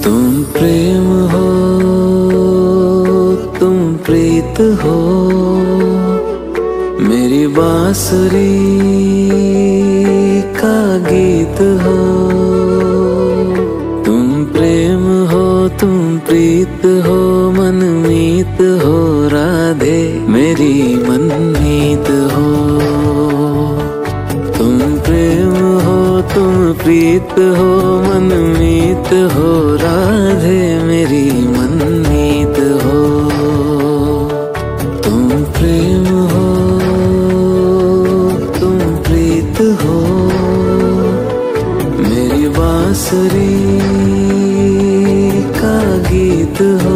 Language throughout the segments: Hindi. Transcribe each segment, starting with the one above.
तुम प्रेम हो, तुम प्रीत हो, मेरी बांसुरी का गीत हो। तुम प्रेम हो, तुम प्रीत हो, मनमीत हो, राधे मेरी मनमीत हो। तुम प्रेम हो, तुम प्रीत हो, मनमीत हो, राधे मेरी मनमीत हो। तुम प्रेम हो, तुम प्रीत हो, मेरी बांसुरी का गीत हो।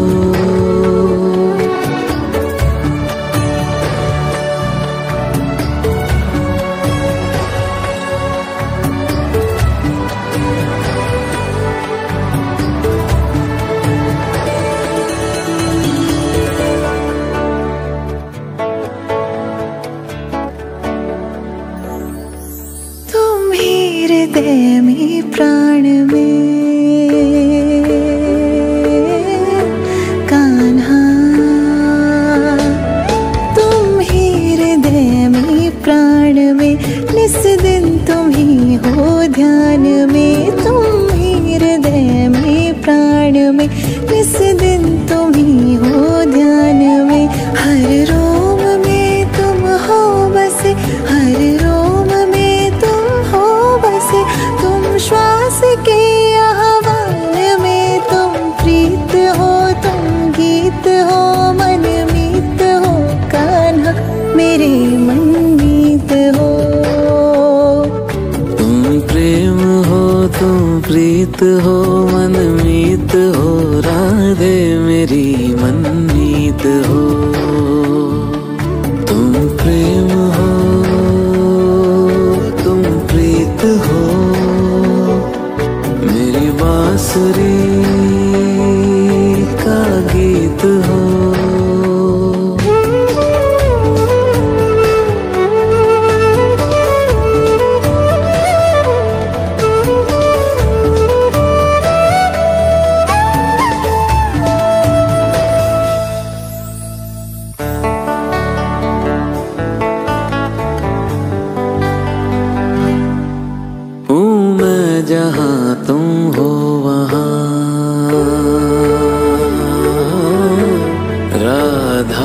हृदय में प्राण में कान्हा, तुम ही हृदय में प्राण में, निस दिन तुम ही हो ध्यान में। तुम ही हृदय में प्राण में, निस दिन तुम ही हो ध्यान में। हर रोम में तुम हो बसे, हर रोम में तुम हो बसे। तुम श्वास के आह्वान में, तुम प्रीत हो, तुम गीत हो, मनमीत हो, कान्हा मेरे मनमीत हो। तुम प्रेम हो, तुम प्रीत हो, मनमीत हो, राधे मेरी मनमीत हो। तुम प्रेम हो, तुम प्रीत हो, मेरी बांसुरी का गीत हो। जहाँ तुम हो वहाँ राधा,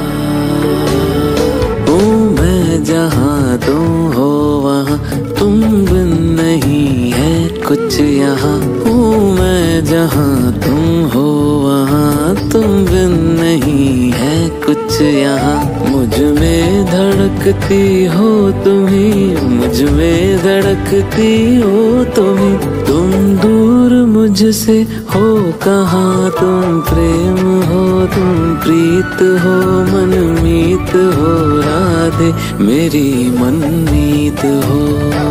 हूँ मैं जहाँ तुम हो वहाँ, तुम बिन नहीं है कुछ यहाँ। हूँ मैं जहाँ तुम हो वहाँ, तुम बिन नहीं है कुछ यहाँ। मुझ में धड़कती हो तुम्ही, मुझ में धड़कती हो तुम्ही। तुम दूर मुझसे हो कहाँ, तुम प्रेम हो, तुम प्रीत हो, मनमीत हो, राधे मेरी मनमीत हो।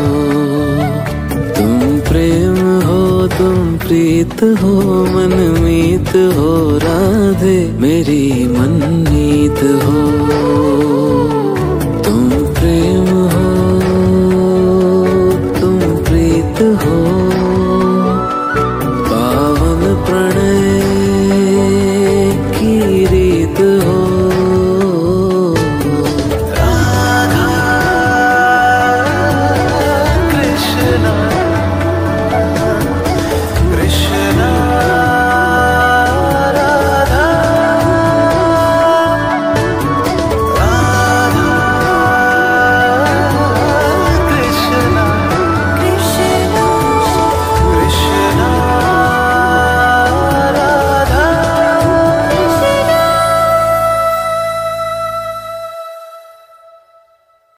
तुम प्रेम हो, तुम प्रीत हो, मनमीत हो, राधे मेरी मनमीत हो।